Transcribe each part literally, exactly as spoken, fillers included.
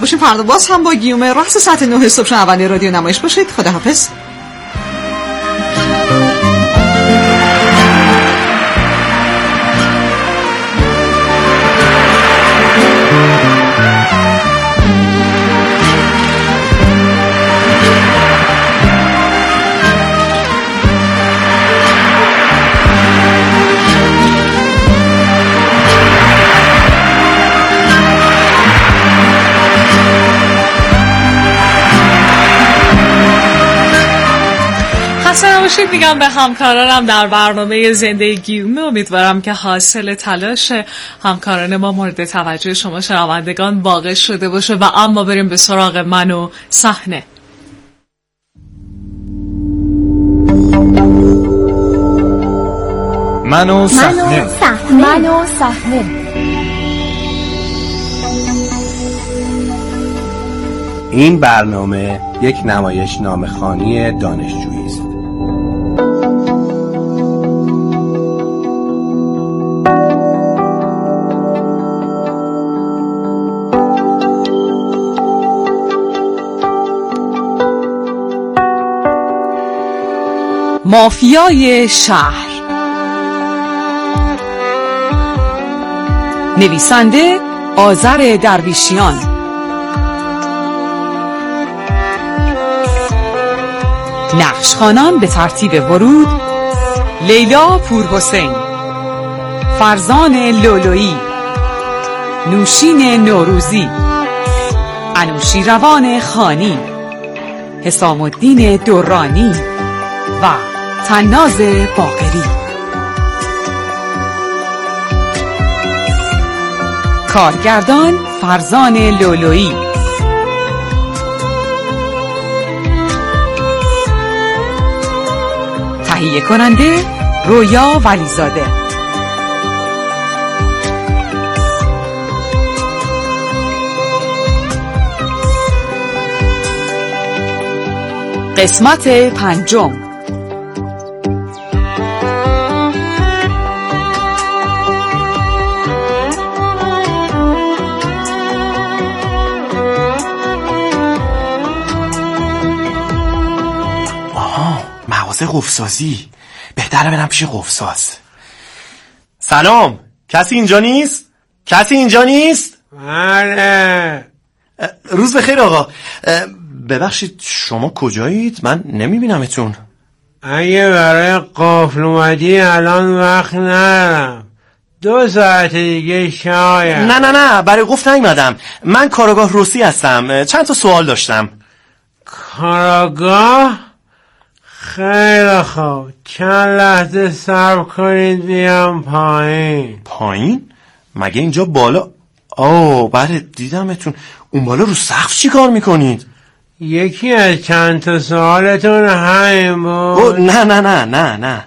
باشین فردا باز هم با گیومه رقص ساعت نه صبح شنونده رادیو نمایش باشید. خداحافظ. خسته نباشید میگم به همکارانم در برنامه زنده گیومه. امیدوارم که حاصل تلاش همکاران ما مورد توجه شما شنوندگان واقع شده باشه. و اما بریم به سراغ من و صحنه. من و صحنه. من و صحنه. این برنامه یک نمایشنامه‌خوانی دانشجویی است. مافیای شهر. نویسنده آذر درویشیان. نقشخوانان به ترتیب ورود: لیلا پورحسین، فرزان لولویی، نوشین نوروزی، انوشیروان خانی، حسام الدین دورانی و تناز باقری. کارگردان فرزان لولویی. تهیه کننده رویا ولیزاده. قسمت پنجم. قفل‌سازی. بهتره برم پیش قفل‌ساز. سلام، کسی اینجا نیست؟ کسی اینجا نیست؟ بله. روز بخیر آقا. ببخشید شما کجایید؟ من نمیبینمتون. اگه برای قفل اومدی الان وقت ندارم، دو ساعت دیگه شاید. نه نه نه برای قفل نیومدم. من کاراگاه روسی هستم. چند تا سوال داشتم. کاراگاه؟ خیلی خوب، چند لحظه صبر کنید بیام پایین. پایین؟ مگه اینجا بالا؟ آه بله دیدمتون. اون بالا رو سقف چی کار میکنید؟ یکی از چند تا سوالتون همین بود؟ نه نه نه نه نه.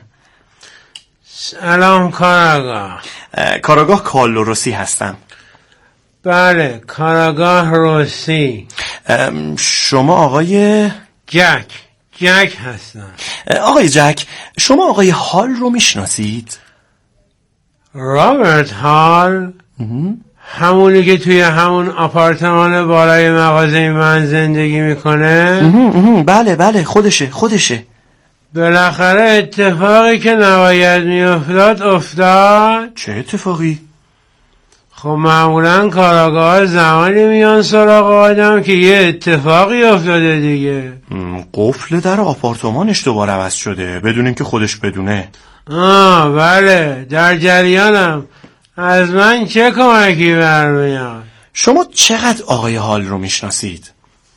سلام کاراگاه. کاراگاه کارلو روسی هستم. بله کاراگاه روسی. شما آقای جک جک هستم. آقای جک، شما آقای هال رو میشناسید؟ رابرت هال؟ همونی که توی همون آپارتمان بالای مغازه من زندگی میکنه؟ بله بله خودشه خودشه. بالاخره اتفاقی که نباید میافتاد افتاد؟ چه اتفاقی؟ خب معمولا کاراگاه زمانی میان سراغ آدم که یه اتفاقی افتاده دیگه. قفل در آپارتمانش دوباره عوض شده بدون اینکه خودش بدونه. آه بله در جریانم. از من چه کمکی برمیاد؟ شما چقدر آقای هال رو میشناسید؟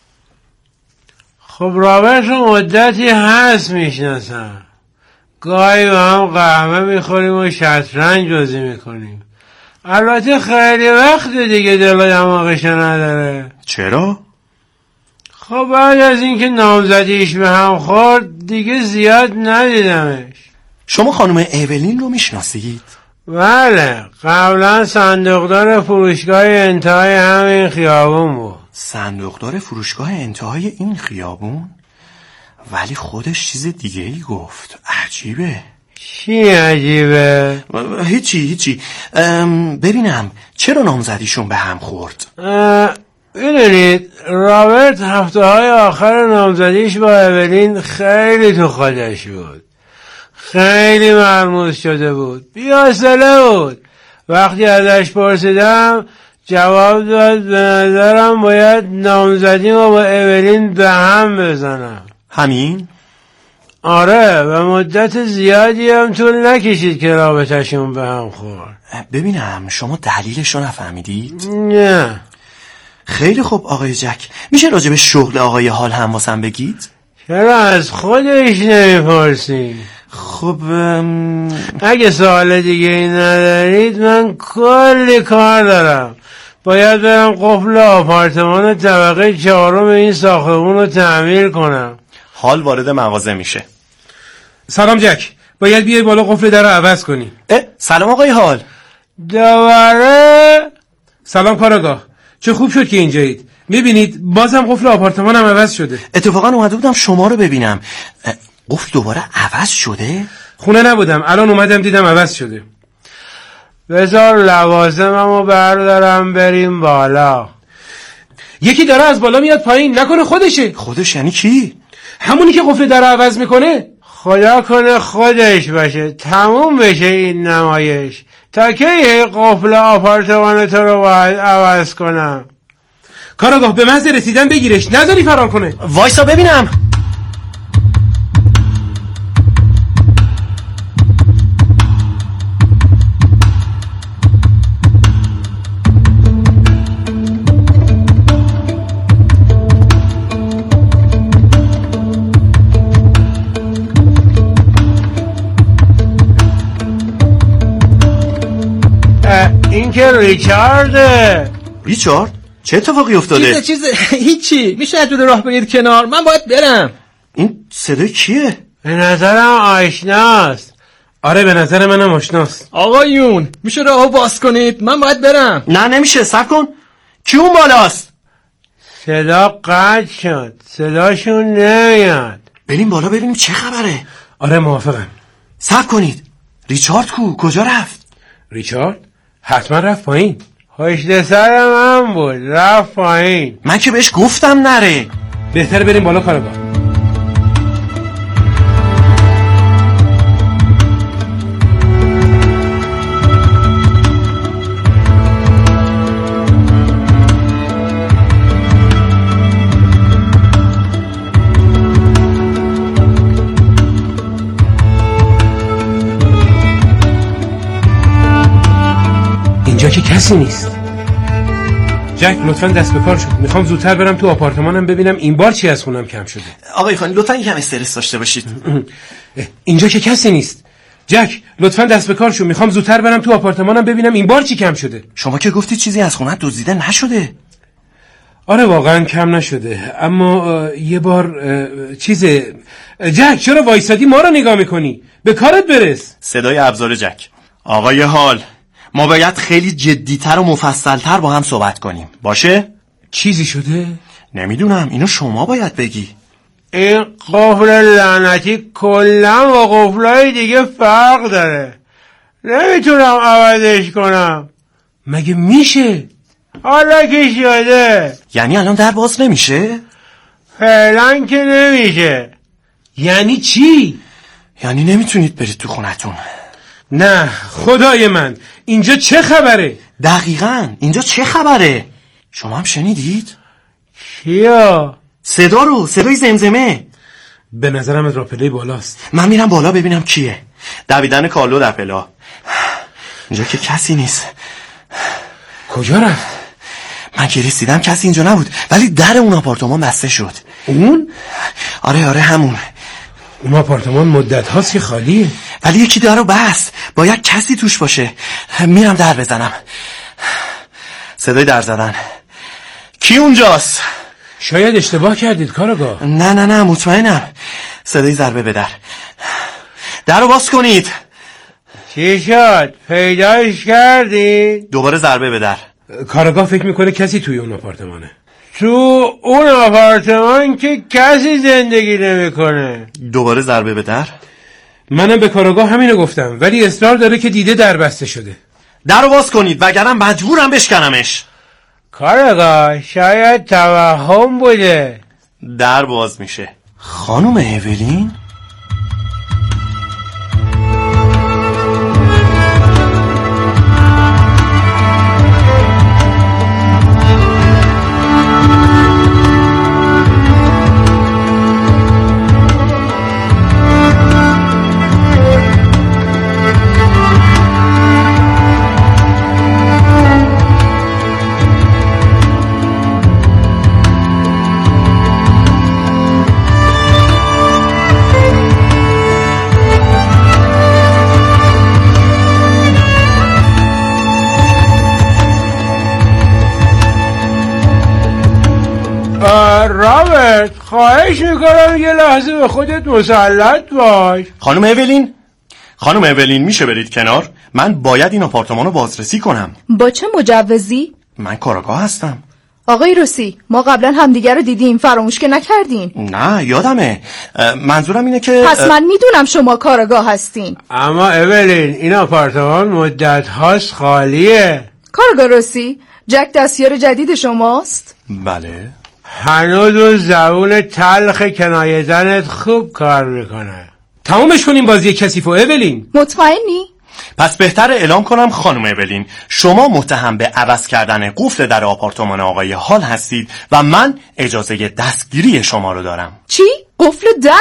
خب رابرت رو مدتی هست میشناسم. گاهی با هم قهوه میخوریم و شطرنج بازی میکنیم. البته خیلی وقت دیگه دل و دماغش نداره. چرا؟ خب بعد از اینکه نامزدیش به هم خورد دیگه زیاد ندیدمش. شما خانم ایولین رو میشناسید؟ بله قبلا صندوقدار فروشگاه انتهای همین خیابون بود. صندوقدار فروشگاه انتهای این خیابون؟ ولی خودش چیز دیگه ای گفت. عجیبه. چی عجیبه؟ هیچی هیچی. ببینم چرا نامزدیشون به هم خورد؟ میدونید رابرت هفته های آخر نامزدیش با اولین خیلی تو خودش بود، خیلی مرموز شده بود، بی‌حوصله بود. وقتی ازش پرسیدم جواب داد به نظرم باید نامزدیمو با اولین به هم بزنم. همین؟ آره، و مدت زیادی هم طول نکشید که رابطه‌شون به هم خورد. ببینم شما دلیلش رو نفهمیدید؟ نه. خیلی خوب آقای جک، میشه راجع به شغل آقای حال هم واسم بگید؟ چرا از خودش نمیپرسی؟ خب ام... اگه سوال دیگه ای ندارید من کلی کار دارم. باید برم قفل آپارتمان طبقه چهارم این ساختمون رو تعمیر کنم. حال وارد مغازه میشه. سلام جک، باید بیای بالا قفل در رو عوض کنی. اه سلام آقای حال. دوباره؟ سلام کاراگاه، چه خوب شد که اینجایید. میبینید بازم قفل آپارتمانم عوض شده. اتفاقا اومده بودم شما رو ببینم. قفل دوباره عوض شده؟ خونه نبودم، الان اومدم دیدم عوض شده. بذار لوازممو بردارم بریم بالا. یکی داره از بالا میاد پایین، نکنه خودشه. خودش یعنی کی؟ همونی که قفل در رو عوض میکنه. خدا کنه خودش باشه، تموم بشه این نمایش. تا کی قفل آپارتمان تو رو باید عوض کنم؟ کاراگاه به محض رسیدن بگیرش، نذاری فرار کنه. وایسا ببینم. این که ریچارده. ریچارد؟ چه اتفاقی افتاده؟ چیز چیز هیچی. میشه از جلوی راه برید کنار، من باید برم. این صدای کیه؟ به نظرم آشناست. آره به نظر منم آشناست. آقایون میشه راهو باز کنید، من باید برم. نه نمیشه، صبر کن. کی اون بالاست؟ صدا قطع شد، صداشون نمیاد. بریم بالا ببینیم چه خبره. آره موافقم. صبر کنید، ریچارد کو؟ کجا رفت؟ ریچارد؟ حتما رفت پایین. پشت سر من بود، رفت پایین. من که بهش گفتم نره. بهتر بریم بالا کاراگاه. اینجا که کسی نیست. جک لطفاً دست به کار شد. میخوام زودتر برم تو آپارتمانم ببینم این بار چی از خونم کم شده. آقای خانی لطفاً یکم استرس داشته باشید. اینجا که کسی نیست. جک لطفاً دست به کار شو، میخوام زودتر برم تو آپارتمانم ببینم این بار چی کم شده. شما که گفتی چیزی از خونت دزدیده نشده. آره واقعاً کم نشده، اما یه بار چیز. جک چرا وایسادی ما رو نگاه میکنی؟ به کارت برس. صدای ابزار جک. آقای حال، ما باید خیلی جدیتر و مفصلتر با هم صحبت کنیم. باشه؟ چیزی شده؟ نمیدونم، اینو شما باید بگی. این قفل لعنتی کلا با قفلای دیگه فرق داره، نمیتونم عوضش کنم. مگه میشه؟ حالا که شده. یعنی الان در باز نمیشه؟ فعلا که نمیشه. یعنی چی؟ یعنی نمیتونید برید تو خونتون. نه خدای من، اینجا چه خبره؟ دقیقاً اینجا چه خبره؟ شما هم شنیدید؟ چیا؟ صدا رو، صدای زمزمه. به نظرم از راپله بالاست. من میرم بالا ببینم کیه. دویدن کارلو در پلا. اینجا که کسی نیست. کجا رفت؟ من که رسیدم کسی اینجا نبود، ولی در اون آپارتمان بسته شد. اون؟ آره آره همون. اون آپارتمان مدت هاست که خالیه. ولی یکی در رو بست، باید کسی توش باشه. میرم در بزنم. صدای در زدن. کی اونجاست؟ شاید اشتباه کردید کاراگاه. نه نه نه مطمئنم. صدای ضربه به در. در رو باز کنید. چی شد؟ پیدایش کردی؟ دوباره ضربه به در. کاراگاه فکر میکنه کسی توی اون آپارتمانه. تو اون آپارتمان که کسی زندگی نمیکنه. دوباره ضربه به در. منم به کاراگاه همینو گفتم، ولی اصرار داره که دیده در بسته شده. در رو باز کنید وگرنه مجبورم بشکنمش. کارگاه شاید توهم بوده. در باز میشه. خانم اولین؟ رابرت خواهش میکنم یه لحظه به خودت مسلط باش. خانم اولین خانم اولین میشه برید کنار؟ من باید این آپارتمان رو بازرسی کنم. با چه مجوزی؟ من کاراگاه هستم. آقای روسی ما قبلا همدیگر رو دیدیم، فراموش که نکردین؟ نه یادمه. منظورم اینه که پس من میدونم شما کاراگاه هستین. اما اولین این آپارتمان مدت هاست خالیه. کاراگاه روسی جک دستیار جدید شماست؟ بله. هنوز اون زبون تلخ کنایه زنت خوب کار میکنه. تمامش کنیم بازی کثیف و اولین. مطمئنی؟ پس بهتر اعلام کنم خانم اولین شما متهم به عوض کردن قفل در آپارتمان آقای هال هستید و من اجازه دستگیری شما رو دارم. چی؟ قفل در؟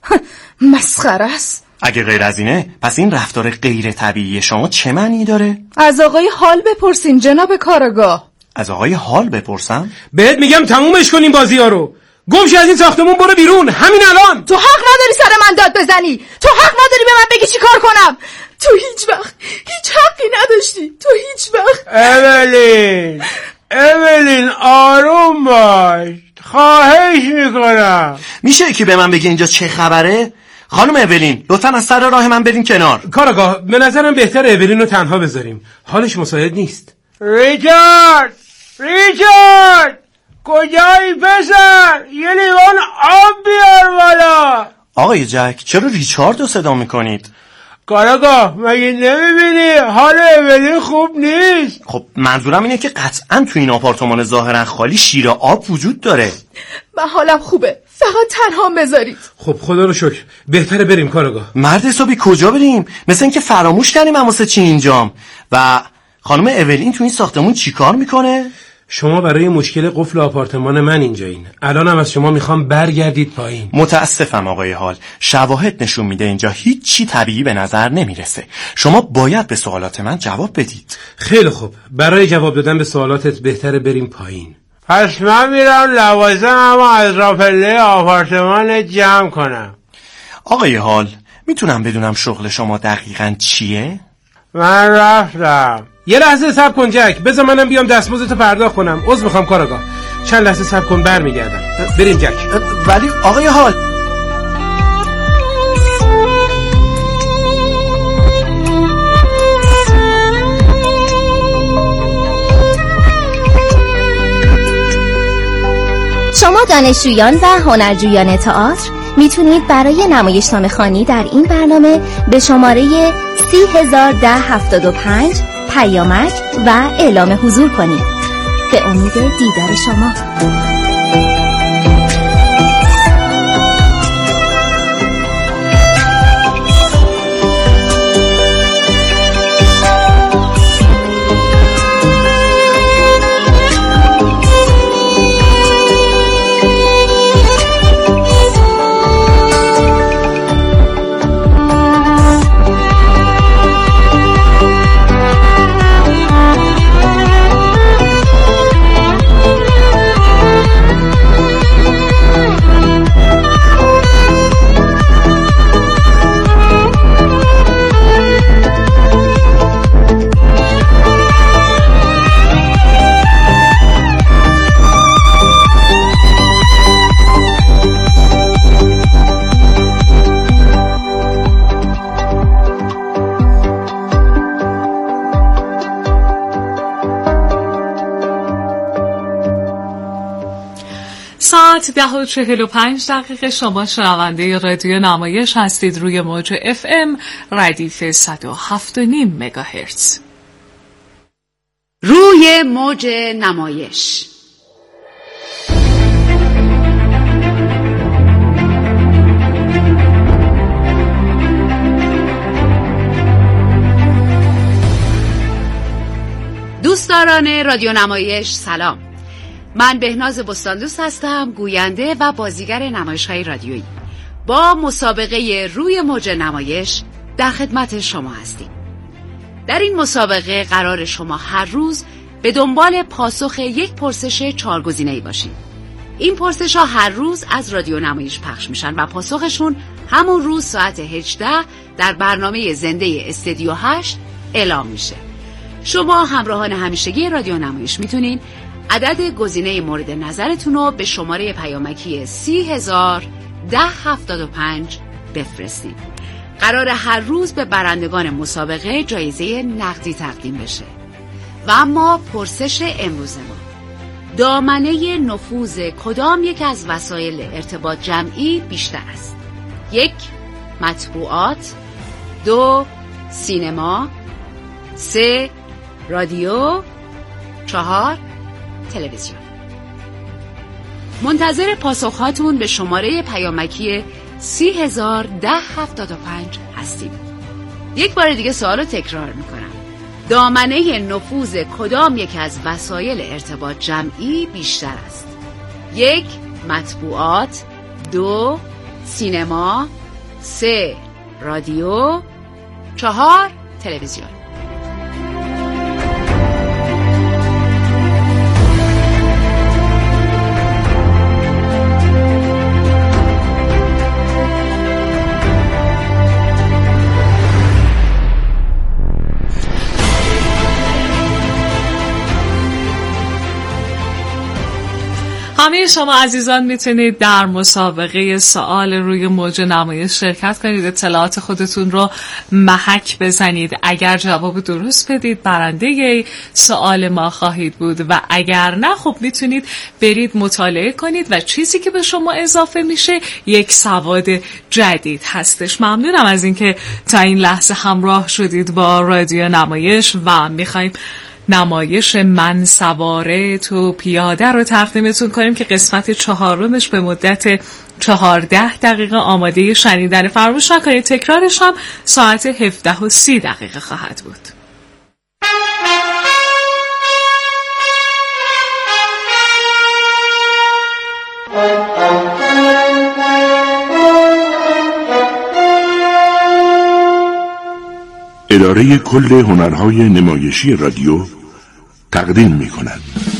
مسخره است. اگه غیر از اینه پس این رفتار غیر طبیعی شما چه معنی داره؟ از آقای هال بپرسین جناب کاراگاه. از آقای هال بپرسم؟ بهت میگم تمومش کنیم بازی ها رو. گم شو از این ساختمون، برو بیرون همین الان. تو حق نداری سر من داد بزنی. تو حق نداری به من بگی چی کار کنم. تو هیچ وقت هیچ حقی نداشتی. تو هیچ وقت. اولین اولین آروم باش، خواهش میکنم. میشه یکی به من بگه اینجا چه خبره؟ خانم اولین لطفاً از سر راه من برین کنار. کاراگاه به نظرم بهتر اولین رو تنها بذاریم، حالش مساعد نیست. ریچارد ریچارد کجایی پسر؟ یه لیوان آب بیار بالا. آقای جک چرا ریچارد رو صدا میکنید؟ کاراگاه مگه نمیبینی حال اولین خوب نیست؟ خب منظورم اینه که قطعا تو این آپارتمان ظاهرا خالی شیر آب وجود داره. من حالم خوبه، فقط تنها بذارید. خب خدا رو شکر بهتره بریم کاراگاه. مرد حسابی کجا بریم؟ مثل اینکه فراموش کردیم من واسه چی اینجام. و خانم اولین تو این ساختمون چی کار میکنه؟ شما برای مشکل قفل آپارتمان من اینجایین. الانم از شما میخوام برگردید پایین. متاسفم آقای هال، شواهد نشون میده اینجا هیچ چی طبیعی به نظر نمیرسه. شما باید به سوالات من جواب بدید. خیلی خوب، برای جواب دادن به سوالاتت بهتره بریم پایین. پس من میرم لوازم اما از راپله آپارتمان جمع کنم. آقای هال میتونم بدونم شغل شما دقیقاً چیه؟ من رفتم. یه لحظه صبر کن جک، بذار منم بیام دستمزدتو پرداخت کنم. عذر میخوام کاراگاه، چند لحظه صبر کن برمیگردم. بریم جک. ولی آقای هال شما دانشجویان و هنرجویان تئاتر میتونید برای نمایشنامه خوانی در این برنامه به شماره سی هزار ده هفتاد و پنج پیامک و اعلام حضور کنید. به امید دیدار شما. ساعت ده و چهل و پنج دقیقه. شما شنونده رادیو نمایش هستید روی موج اف ام ردیف صد و هفت و نیم مگاهرتز. روی موج نمایش. دوستداران رادیو نمایش سلام. من بهناز بستاندوست هستم، گوینده و بازیگر نمایش‌های رادیویی. با مسابقه روی موج نمایش در خدمت شما هستیم. در این مسابقه قرار شما هر روز به دنبال پاسخ یک پرسش چهارگزینه‌ای باشید. این پرسش ها هر روز از رادیو نمایش پخش میشن و پاسخشون همون روز ساعت هجده در برنامه زنده استودیو هشت اعلام میشه. شما همراهان همیشگی رادیو نمایش میتونین عدد گزینه مورد نظرتون رو به شماره پیامکی سی هزار ده هفتاد و پنج بفرستید. قرار هر روز به برندگان مسابقه جایزه نقدی تقدیم بشه. و اما پرسش امروز ما: دامنه نفوذ کدام یک از وسایل ارتباط جمعی بیشتر است؟ یک، مطبوعات. دو، سینما. سه، رادیو. چهار، تلویزیون. منتظر پاسخهاتون به شماره پیامکی سی هزار ده هفتاد و پنج هستیم. یک بار دیگه سوال رو تکرار میکنم: دامنه نفوذ کدام یک از وسایل ارتباط جمعی بیشتر است؟ یک، مطبوعات. دو، سینما. سه، رادیو. چهار، تلویزیون. همه شما عزیزان میتونید در مسابقه سوال روی موج نمایش شرکت کنید. اطلاعات خودتون رو محک بزنید. اگر جواب درست بدید برنده سوال ما خواهید بود و اگر نه خب میتونید برید مطالعه کنید و چیزی که به شما اضافه میشه یک سواد جدید هستش. ممنونم از اینکه تا این لحظه همراه شدید با رادیو نمایش و میخوایم نمایش من سواره تو پیاده رو تقدیمتون کنیم که قسمت چهارمش به مدت چهارده دقیقه آماده شنیدن. فراموش نکنید تکرارش هم ساعت هفده و سی دقیقه خواهد بود. اداره کل هنرهای نمایشی رادیو تقدیم می کند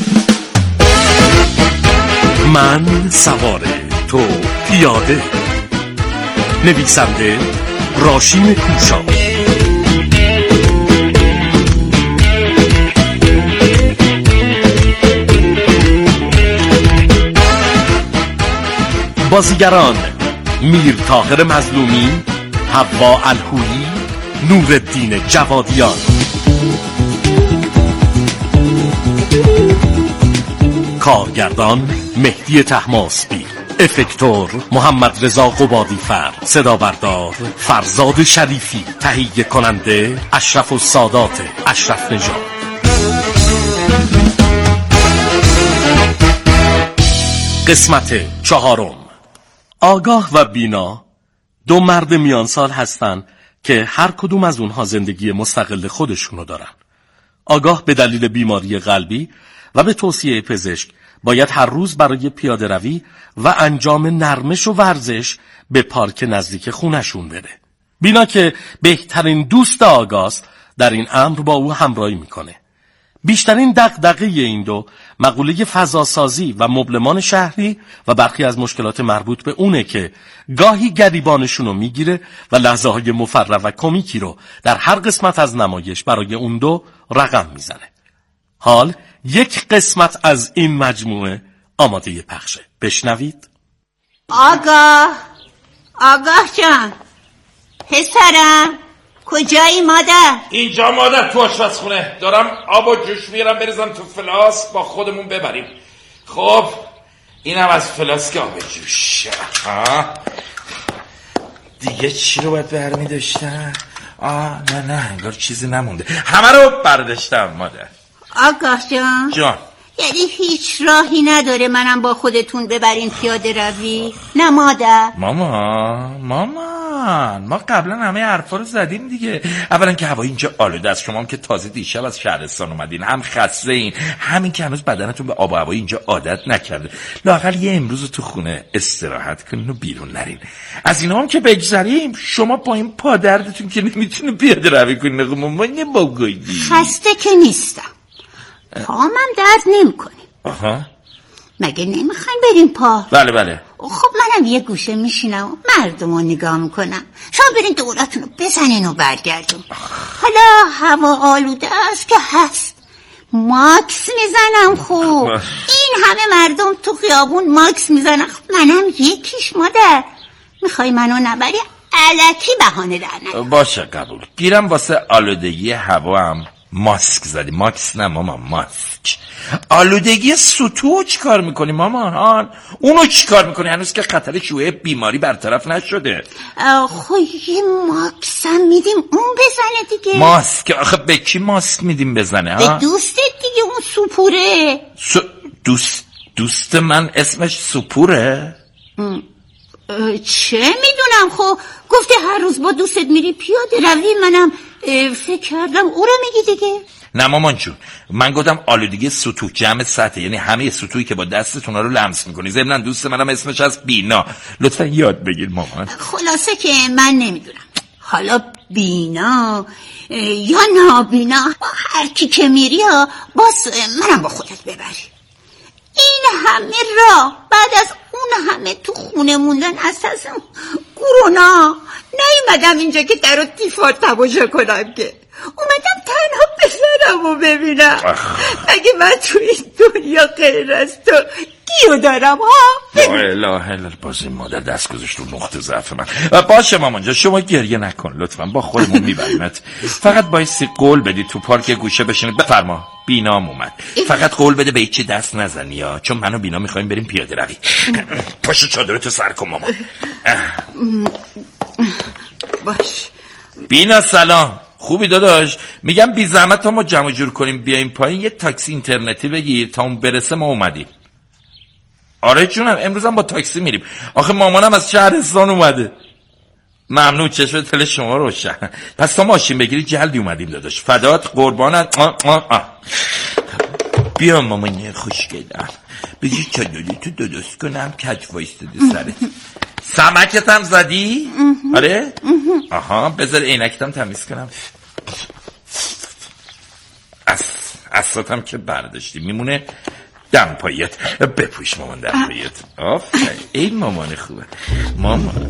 من سواره تو پیاده. نویسنده راشین کوشا. بازیگران: میر طاهر مظلومی، حوا الهویی، نورالدین جوادیان. کارگردان: مهدی طهماسبی. افکتور: محمد رضا قبادی فر. صدا بردار: فرزاد شریفی. تهیه کننده: اشرف السادات اشرف نژاد. قسمت چهارم. آگاه و بینا دو مرد میان سال هستند که هر کدوم از اونها زندگی مستقل خودشونو دارن. آگاه به دلیل بیماری قلبی و به توصیه پزشک باید هر روز برای پیاده روی و انجام نرمش و ورزش به پارک نزدیک خونشون بره. بینا که بهترین دوست آگاست در این امر با او همراهی میکنه. بیشترین دغدغه این دو مقوله فضاسازی و مبلمان شهری و برخی از مشکلات مربوط به اونه که گاهی گریبانشونو میگیره و لحظه های مفرح و کمیکی رو در هر قسمت از نمایش برای اون دو رقم میزنه. حال یک قسمت از این مجموعه آماده پخشه. بشنوید. آگاه آگاه جان، پسرم کجایی مادر؟ اینجا مادر، تو آشپزخونه. دارم آب و جوش میارم بریزم تو فلاس با خودمون ببریم. خب اینم از فلاسک آب جوش. آه. دیگه چی رو باید برمی داشتم؟ آه نه نه انگار چیزی نمونده، همه رو برداشتم مادر. آگاه جان جان یعنی هیچ راهی نداره منم با خودتون ببرین پیاده روی؟ نه مادر. مامان مامان ما قبلا همه حرفا رو زدیم دیگه. اولا که هوا اینجا آلوده است، شما هم که تازه دیشب از شهرستان اومدین، هم خسته این، همین که هنوز بدنتون به آب و هوای اینجا عادت نکرده. لااقل یه امروز تو خونه استراحت کنین و بیرون نرین. از اینا هم که بگذریم، شما با این پادردتون که نمیتونه پیاده روی کنین. مامان یه باگویی خسته که نیستم، پامم درد نمیکنه. آها مگه نمیخواین بریم پارک؟ بله بله. خب منم یه گوشه میشینم و مردم رو نگاه میکنم، شما برین دورتون رو بزنین و برگردون. حالا هوا آلوده است که هست، ماکس میزنم. خوب این همه مردم تو خیابون ماکس میزنم، منم یکیش. مادر میخوای منو نبری؟ الکی بهانه در نیار. باشه قبول. گیرم واسه آلودگی هوا هم ماسک زدی. ماکس نه ماما، ماسک. آلودگی سطوح چی کار میکنی مامان؟ اونو چی کار میکنی هنوز که خطر شیوع بیماری برطرف نشده؟ خب یه ماکس هم میدیم اون بزنه دیگه. ماسک؟ آخه به کی ماسک میدیم بزنه؟ به دوستت دیگه، اون سپوره. س... دوست دوست من اسمش سپوره؟ چه میدونم. خب گفته هر روز با دوستت میری پیاده روی، منم فکر کردم او رو میگی دیگه. نه مامان جون، من گفتم آلودگی سطوح، جمع سطح، یعنی همه سطوحی که با دستتون رو لمس میکنی. ضمن دوست منم اسمش از بینا. لطفا یاد بگیر مامان. خلاصه که من نمیدونم، حالا بینا یا نابینا، با هر کی که میری ها، باز منم با خودت ببری. این همه راه بعد از اون همه تو خونه موندن اساسا کرونا، نیومدم اینجا که در و دیفار تماشا کنم، که اومدم تنها پسرم رو ببینم. مگه من تو این دنیا غیر از تو کیو دارم ها؟ لا اله الا باز این مادر دست گذاشت رو نقطه ضعف من. باشه مامان جان، شما گریه نکن لطفا، با خودمون میبریمت. فقط بایستی قول بدی تو پارک گوشه بشینید. بفرما بینام اومد. فقط قول بده به هیچی دست نزنی ها، چون من و بینا میخوایم بریم پیاده روی. پاشو چادرتو سر کن مامان. باش بینا سلام. خوبی داداش؟ میگم بی زحمت تا ما جمع جور کنیم بیایم پایین، یه تاکسی اینترنتی بگیر تا اون برسه ما اومدیم. آره جونم، امروز هم با تاکسی میریم. آخه مامانم از شهرستان اومده. ممنون، چشم دل شما روشن. پس تا ماشین بگیری جلدی اومدیم داداش. فدات قربانت. آه آه آه. بیا مامانی خوشگلم، بگی چادری تو درست کنم کج وایستده سرت. سمکت هم زدی؟ آره؟ آها، بذار عینکتم تمیز کنم. از اصلاتم که برداشتی میمونه دم پاییت. بپوش مامان دم پاییت. آفرین، این مامان خوبه. مامان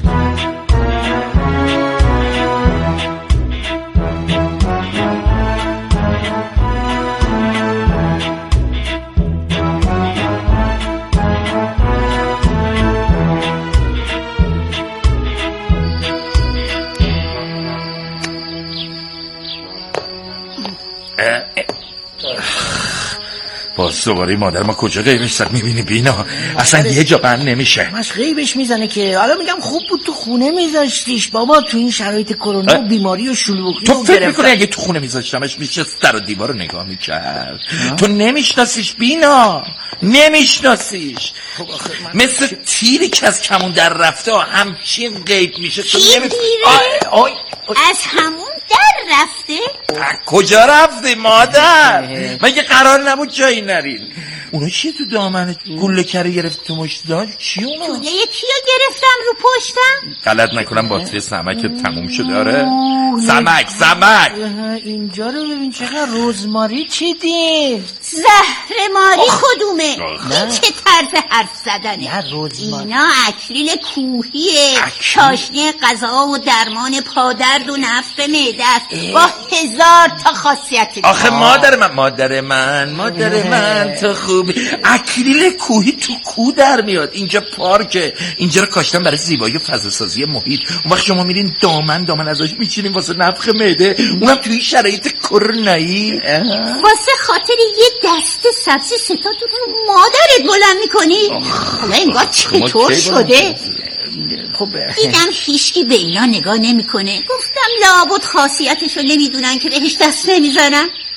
باز دوباره مادر ما کجا غیبش زد میبینی بینا؟ اصلا یه جا بند نمیشه. ماش غیبش میزنه که. حالا میگم خوب بود تو خونه میذاشتیش بابا، تو این شرایط کرونا و بیماری و شلوغی. تو فکر میکنی اگه تو خونه میذاشتمش میشه در و دیوار رو نگاه میکرد؟ تو نمیشناسیش بینا، نمیشناسیش. مثل تیری که از کمون در رفته همچین غیب میشه. تو نمی... آی آی از همون در رفته؟ کجا رفته مادر؟ مگه قرار نبود جایی نرین؟ اونا چیه تو دامنت؟ گوله کره گرفت تو مشت داشت؟ چی اونا؟ گوله یکی رو گرفتم رو پشتم. غلط نکنم باتری سمک تموم شده. آره سمک سمک. اینجا رو ببین چقدر رزماری چیدی. زهر ماری خودومه. این چه طرز حرف زدنه؟ اینا اکلیل کوهیه، چاشنی غذا و درمان پادرد و نفس معده است با هزار تا خاصیت. آخه مادر من مادر من مادر من تو خوب. اکلیل کوهی تو کوه در میاد. اینجا پارکه، اینجا رو کاشتن برای زیبایی و فضاسازی محیط. اون وقت شما میرین دامن دامن ازش میچینین واسه نفخ معده، اونم توی شرایط کرونایی. واسه خاطر یه دسته سبزی ستاد رو مادرت بلند میکنی؟ حالا انگار چطور شده؟ دیدم هیچکی به اینا نگاه نمیکنه، گفتم لابد خاصیتشو نمیدونن که بهش دست نمیزنن.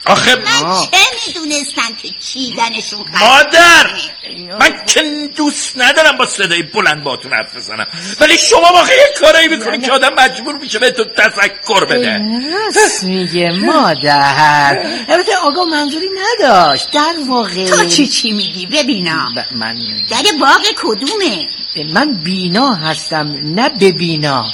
آخه من چه میدونستم که چیدنشون خیلی مادر، من که دوست ندارم با صدای بلند باتون حرف بزنم، ولی شما واقعا یه کاری میکنید که آدم مجبور میشه به تو تذکر بده. راست میگه مادر. البته آقا منظوری نداشت در واقع. تو چی چی میگی ببینم؟ من در باغ کدومه؟ من بینا هستم نه ببینا.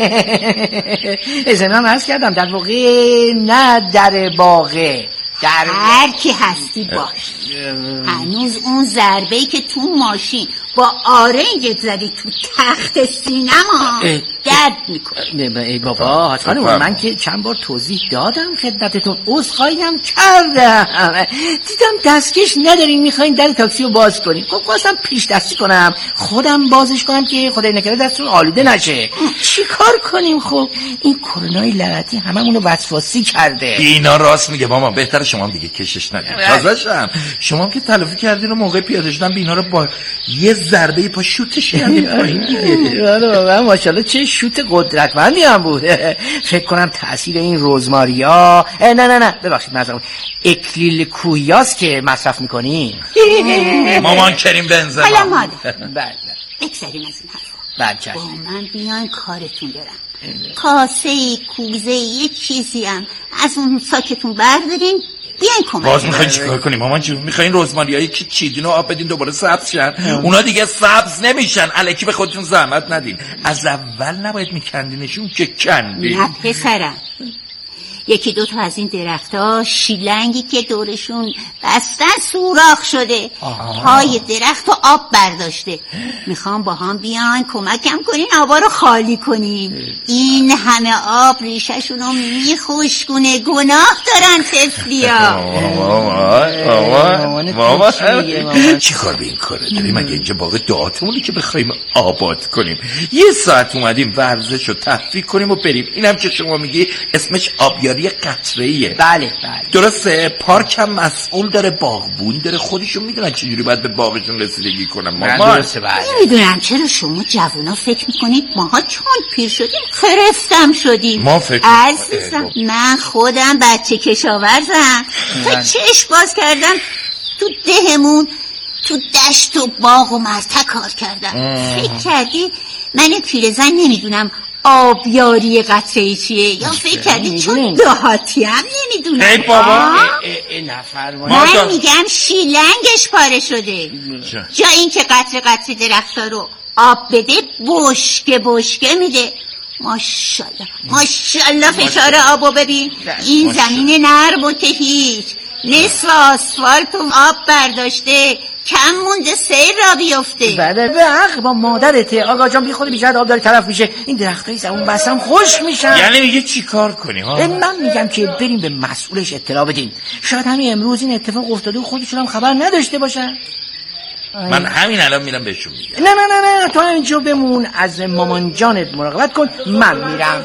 ازمنم عرض کردم در واقع نه در باغه. در هر کی هستی باش. هنوز اون ضربه‌ای که تو ماشین با آرنجت زدی تو تخت سینما درد میکنه. ای بابا خانم، من که چند بار توضیح دادم خدمتتون، عذرخواهی هم کردم. دیدم دستکش ندارین میخواین در تاکسی رو باز کنین. خب خواستم پیش دستی کنم خودم بازش کنم که خدای نکرده دستتون آلوده نشه. چی کار کنیم؟ خب این کرونای لعنتی هممونو وسواسی کرده. اینا راست میگه ماما، بهتره شما هم دیگه کشش ندید. تازه‌شم شما هم که تلافی کردین و موقع پیاده شدن بینا رو با یه ضربه پا شوتش کردین پایین دیگه. والا ماشاءالله چه شوت قدرتمندی هم بود. فکر کنم تاثیر این روزماریا نه نه نه ببخشید معذرت اکلیل کویاست که مصرف میکنین. مامان کریم بنزما. حالا مادر بله بگذاریم از این بله حرفا. با من بیان کارتون دارم. کاسه کوزه یه چیزی هم از اون ساکتون بردارین بیاین کمک. باز میخواین چیکار کنیم مامان جون؟ میخواین رزماریایی که چیدین و آب بدین دوباره سبز شن؟ اونا دیگه سبز نمیشن. الکی به خودتون زحمت ندین. از اول نباید میکندینشون که کندین. نه پسرم، یکی دو تا از این درخت‌ها شیلنگی که دورشون بستن سوراخ شده. پای درخت و آب برداشته. میخوام با هم بیان کمکم کنین آبا رو خالی کنیم. این همه آب ریشه‌شون رو میخوشگونه. گناه دارن طفلیا. ماما ماما چی کار به این کاره داریم؟ مگه اینجا باغ دعاتمونی که بخوایم آباد کنیم؟ یه ساعت اومدیم ورزش رو تفریح کنیم و بریم. اینم که شما میگی اسمش آبیاری قطره‌ایه. بله بله درسته. پارک هم مسئول داره، باغبون داره، خودشون میدونن چجوری باید به باغشون رسیدگی کنن. مامان درسته بله. نمیدونم چرا شما جوونا فکر میکنید ماها چون پیر شدیم خرفتم شدیم. ما فکر عزیزم من خودم بچه کشاورزم. تا چشم باز کردم تو دهمون تو دشت و باغ و مرتع کار کردم. فکر کردی من پیرزن نمیدونم آبیاری قطره‌ای چیه؟ یا فکر کردی چون دهاتی هم نمیدونم؟ ای بابا من میگم شیلنگش پاره شده. جا این که قطره قطره درختا رو آب بده بشکه بشکه میده. ماشالله ماشالله فشار آبو ببین. این زمین نرم و هیچ نصف آسفالت و آب برداشته. کم مونده سیر را بیفته. بله به حق با مادرته. آقا جان بی خود بیشتر آب داره طرف میشه. این درختای زمون بسم خوش میشن. یعنی میگه چی کار کنی ها؟ من میگم که بریم به مسئولش اطلاع بدیم. شاید همین امروز این اتفاق افتاده و خودشون هم خبر نداشته باشن. من همین الان میرم بهشون میگم. نه نه نه نه تو اینجا بمون، از مامان جانت مراقبت کن، من میرم.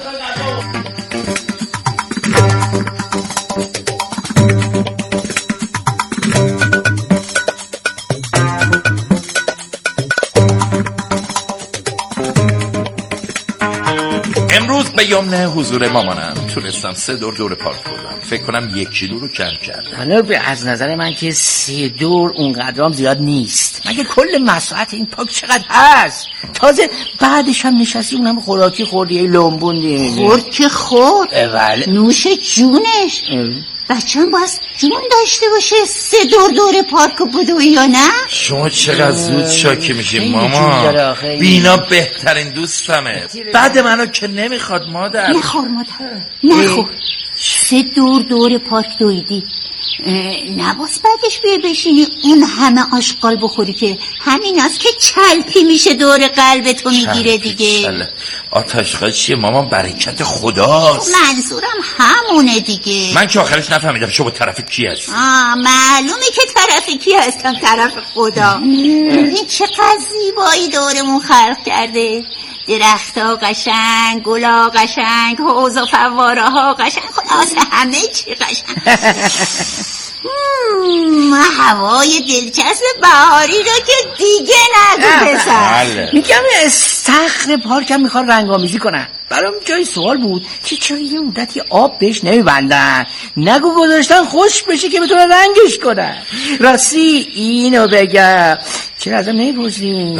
امروز به یمن حضور مامانم تونستم سه دور دور پارک کنم. فکر کنم یک کیلو رو کم کردم. حالا از نظر من که سه دور اونقدرام زیاد نیست. مگه کل مساحت این پارک چقدر هست؟ تازه بعدش هم نشستی اونم خوراکی خوردی لنبوندی. خورد که خورد. بله. نوش جونش. بچه هم باید جون داشته باشه سه دور دور پارک بوده یا نه؟ شما چقدر زود شاکی میشیم ماما. بینا بهترین دوستمه. بعد منو که نمیخواد مادر. نخور مادر نخور. سه دور دور پارک دویدی، نباس بعدش بیای بشینی اون همه آشغال بخوری که همین است که چلپی میشه دور قلب تو میگیره دیگه. آتشقال چیه ماما؟ برکت خداست. منظورم همونه دیگه. من که آخرش نفهمیدم شما طرف کی هست. آه معلومه که طرف کی هستم، طرف خدا. این چقدر زیبایی دورمون خلق کرده. درخت‌ها قشنگ، گلا قشنگ، حوض و فواره ها قشنگ، خلاص همه چی قشنگ. هوای دلچسب بهاری رو که دیگه نگو پسر. میگم استخر پارکم میخوان رنگامیزی کنن. برام جای سوال بود که چرا یه مدتی آب بهش نمیبندن، نگو گذاشتن خوش بشه که بتونن رنگش کنن. راستی اینو بگم چرا ازم نمیپرسی